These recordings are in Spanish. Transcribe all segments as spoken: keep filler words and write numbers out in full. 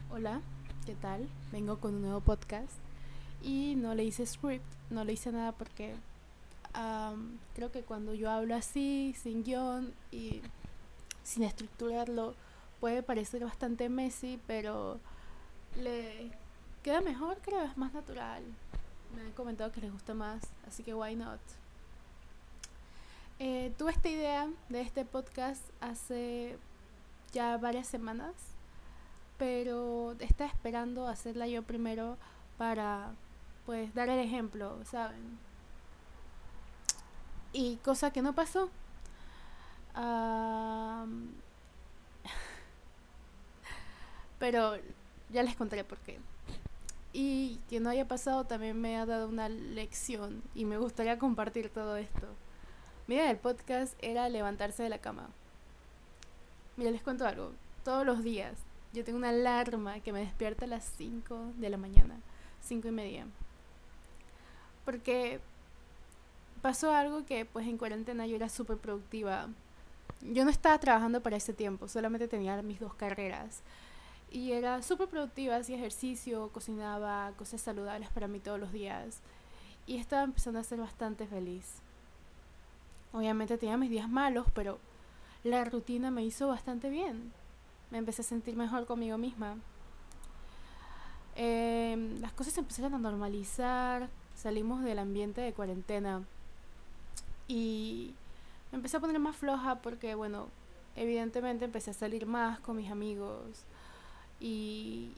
Hola, ¿qué tal? Vengo con un nuevo podcast y no le hice script, no le hice nada porque am, creo que cuando yo hablo así, sin guión y sin estructurarlo, puede parecer bastante messy, pero le queda mejor, creo, es más natural. Me han comentado que les gusta más, así que why not. Eh, tuve esta idea de este podcast hace ya varias semanas, pero estaba esperando hacerla yo primero para pues dar el ejemplo, ¿saben? Y cosa que no pasó. Um, pero ya les contaré por qué. Y que no haya pasado también me ha dado una lección y me gustaría compartir todo esto. Mira, el podcast era levantarse de la cama. Mira, les cuento algo. Todos los días yo tengo una alarma que me despierta a las cinco de la mañana, cinco y media. Porque pasó algo que pues en cuarentena yo era súper productiva. Yo no estaba trabajando para ese tiempo, solamente tenía mis dos carreras. Y era súper productiva, hacía ejercicio, cocinaba cosas saludables para mí todos los días. Y estaba empezando a ser bastante feliz. Obviamente tenía mis días malos, pero la rutina me hizo bastante bien. Me empecé a sentir mejor conmigo misma. Eh, las cosas se empezaron a normalizar, salimos del ambiente de cuarentena y me empecé a poner más floja porque, bueno, evidentemente empecé a salir más con mis amigos y,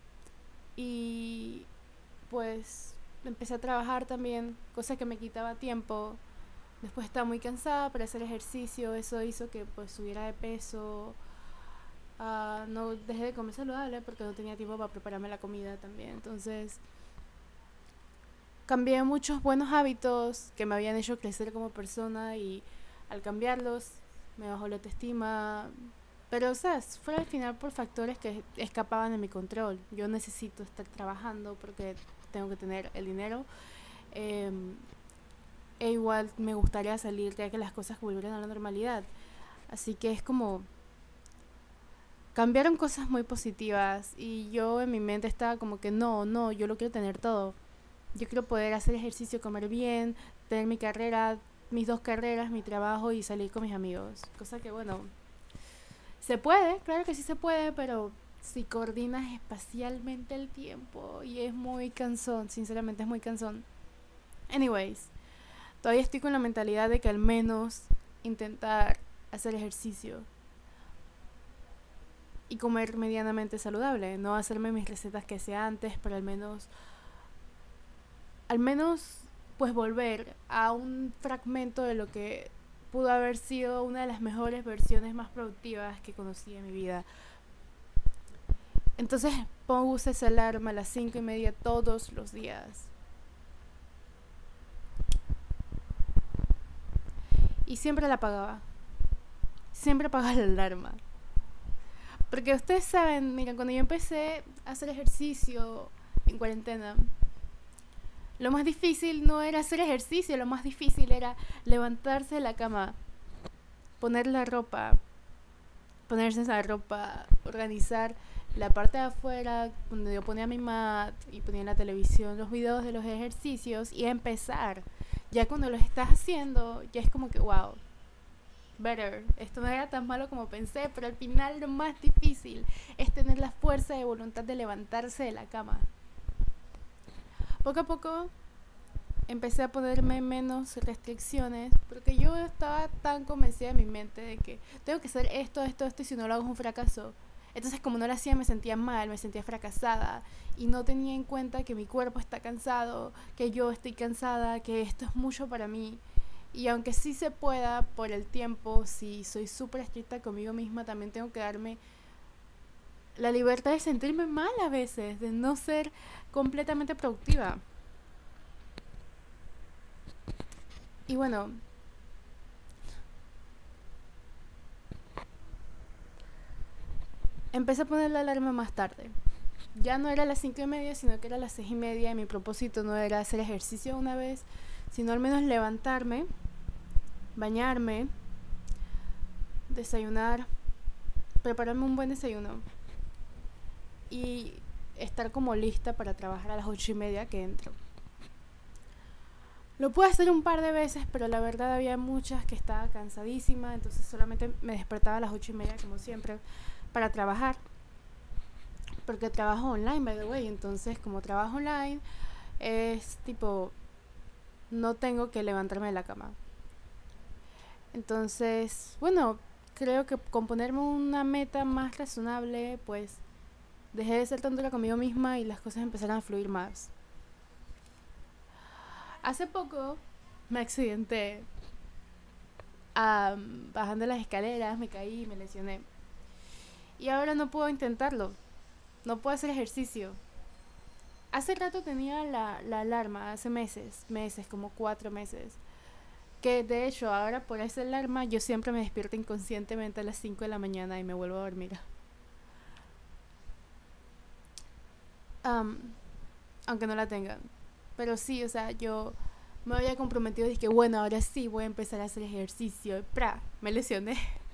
y pues empecé a trabajar también, cosa que me quitaba tiempo. Después estaba muy cansada para hacer ejercicio, eso hizo que pues subiera de peso. Uh, no dejé de comer saludable porque no tenía tiempo para prepararme la comida también. Entonces cambié muchos buenos hábitos que me habían hecho crecer como persona y al cambiarlos me bajó la autoestima. Pero, o sea, fue al final por factores que escapaban de mi control. Yo necesito estar trabajando porque tengo que tener el dinero. Eh, e igual me gustaría salir ya que las cosas volvieran a la normalidad. Así que es como cambiaron cosas muy positivas y yo en mi mente estaba como que no, no, yo lo quiero tener todo. Yo quiero poder hacer ejercicio, comer bien, tener mi carrera, mis dos carreras, mi trabajo y salir con mis amigos. Cosa que, bueno, se puede, claro que sí se puede, pero si coordinas espacialmente el tiempo y es muy cansón, sinceramente es muy cansón. Anyways, todavía estoy con la mentalidad de que al menos intentar hacer ejercicio y comer medianamente saludable, no hacerme mis recetas que hacía antes, pero al menos al menos pues volver a un fragmento de lo que pudo haber sido una de las mejores versiones más productivas que conocí en mi vida. Entonces pongo esa alarma a las cinco y media todos los días. Y siempre la apagaba. Siempre apagaba la alarma. Porque ustedes saben, miren, cuando yo empecé a hacer ejercicio en cuarentena, lo más difícil no era hacer ejercicio, lo más difícil era levantarse de la cama, poner la ropa, ponerse esa ropa, organizar la parte de afuera donde yo ponía mi mat y ponía en la televisión los videos de los ejercicios y empezar. Ya cuando los estás haciendo, ya es como que wow, better. Esto no era tan malo como pensé, pero al final lo más difícil es tener la fuerza de voluntad de levantarse de la cama. Poco a poco empecé a ponerme menos restricciones porque yo estaba tan convencida en mi mente de que tengo que hacer esto, esto, esto y si no lo hago es un fracaso. Entonces como no lo hacía me sentía mal, me sentía fracasada y no tenía en cuenta que mi cuerpo está cansado, que yo estoy cansada, que esto es mucho para mí. Y aunque sí se pueda por el tiempo, si soy súper estricta conmigo misma, también tengo que darme la libertad de sentirme mal a veces, de no ser completamente productiva. Y bueno, empecé a poner la alarma más tarde. Ya no era a las cinco y media, sino que era a las seis y media. Y mi propósito no era hacer ejercicio una vez, sino al menos levantarme, bañarme, desayunar, prepararme un buen desayuno. y estar como lista para trabajar a las ocho y media que entro. Lo pude hacer un par de veces, pero la verdad había muchas que estaba cansadísima, entonces solamente me despertaba a las ocho y media como siempre para trabajar. Porque trabajo online, by the way, entonces como trabajo online es tipo, no tengo que levantarme de la cama. Entonces, bueno, creo que con ponerme una meta más razonable, pues dejé de ser tan dura conmigo misma y las cosas empezaron a fluir más. Hace poco me accidenté um, bajando las escaleras, me caí y me lesioné. Y ahora no puedo intentarlo, no puedo hacer ejercicio. Hace rato tenía la, la alarma, hace meses, meses, como cuatro meses. Que de hecho ahora por esa alarma yo siempre me despierto inconscientemente a las cinco de la mañana y me vuelvo a dormir. Um, Aunque no la tengan. Pero sí, o sea, yo me había comprometido y dije, bueno, ahora sí voy a empezar a hacer ejercicio. Y ¡pra! Me lesioné.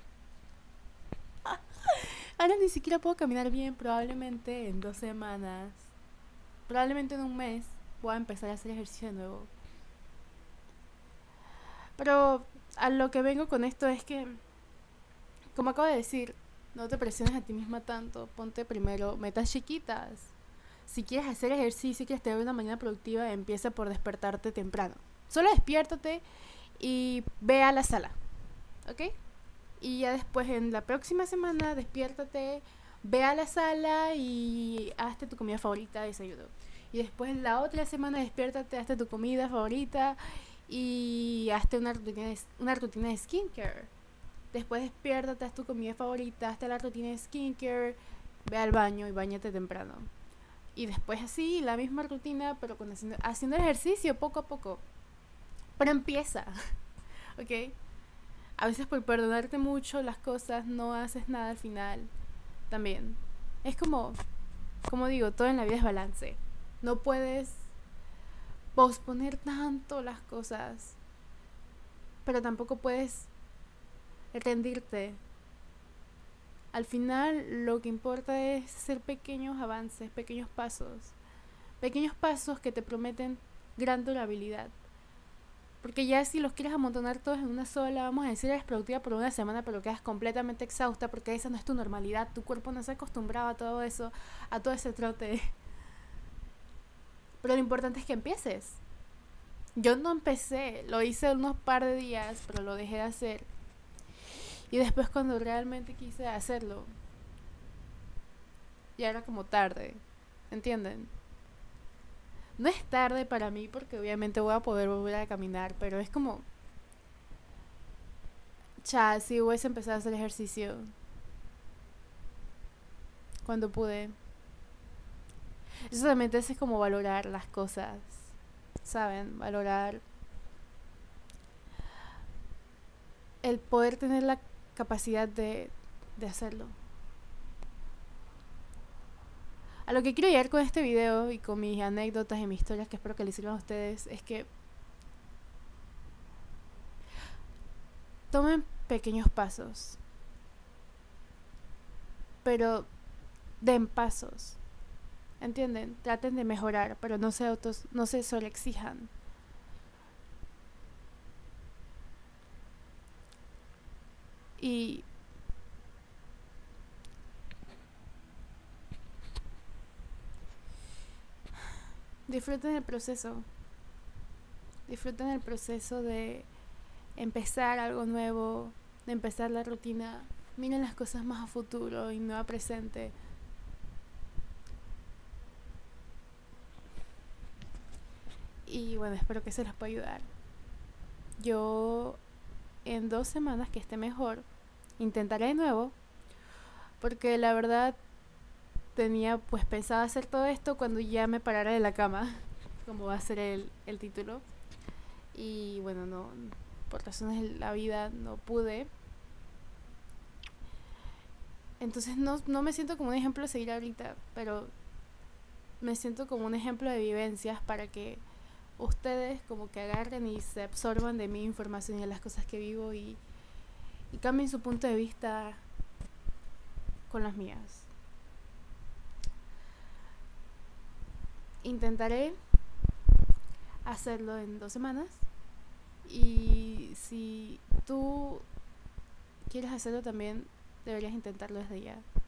Ahora ni siquiera puedo caminar bien, probablemente en dos semanas. Probablemente en un mes voy a empezar a hacer ejercicio de nuevo. Pero a lo que vengo con esto es que, como acabo de decir, no te presiones a ti misma tanto. Ponte primero metas chiquitas. Si quieres hacer ejercicio y quieres tener una mañana productiva, empieza por despertarte temprano. Solo despiértate y ve a la sala, ¿ok? Y ya después en la próxima semana despiértate, ve a la sala y hazte tu comida favorita de desayuno. Y después la otra semana despiértate, hazte tu comida favorita y hazte una rutina de, una rutina de skincare. Después despiértate, haz tu comida favorita, hazte la rutina de skincare, ve al baño y bañate temprano. Y después así, la misma rutina, pero con haciendo, haciendo ejercicio poco a poco. Pero empieza, ¿ok? A veces por perdonarte mucho las cosas no haces nada al final. También. Es como, como digo, todo en la vida es balance. No puedes posponer tanto las cosas, pero tampoco puedes rendirte. Al final lo que importa es hacer pequeños avances, pequeños pasos. Pequeños pasos que te prometen gran durabilidad. Porque ya si los quieres amontonar todos en una sola, vamos a decir, eres productiva por una semana, pero quedas completamente exhausta porque esa no es tu normalidad. Tu cuerpo no se ha acostumbrado a todo eso, a todo ese trote. Pero lo importante es que empieces. Yo no empecé, lo hice unos par de días, pero lo dejé de hacer. Y después cuando realmente quise hacerlo, ya era como tarde. ¿Entienden? No es tarde para mí porque obviamente voy a poder volver a caminar, pero es como, cha, si hubiese empezado a hacer ejercicio cuando pude. Eso también te hace como valorar las cosas, ¿saben? Valorar el poder tener la capacidad de, de hacerlo. A lo que quiero llegar con este video y con mis anécdotas y mis historias que espero que les sirvan a ustedes es que tomen pequeños pasos, pero den pasos, ¿entienden? Traten de mejorar, pero no se autos, no se sobreexijan. Y disfruten el proceso. Disfruten el proceso de empezar algo nuevo, de empezar la rutina. Miren las cosas más a futuro y no a presente. Y bueno, espero que se les pueda ayudar. Yo en dos semanas que esté mejor, intentaré de nuevo. Porque la verdad tenía pues pensado hacer todo esto cuando ya me parara de la cama, como va a ser el, el título. Y bueno, no, por razones de la vida no pude. Entonces no, no me siento como un ejemplo a seguir ahorita, pero me siento como un ejemplo de vivencias para que ustedes como que agarren y se absorban de mi información y de las cosas que vivo y, y cambien su punto de vista con las mías. intentaré hacerlo en dos semanas. Y si tú quieres hacerlo también, deberías intentarlo desde ya.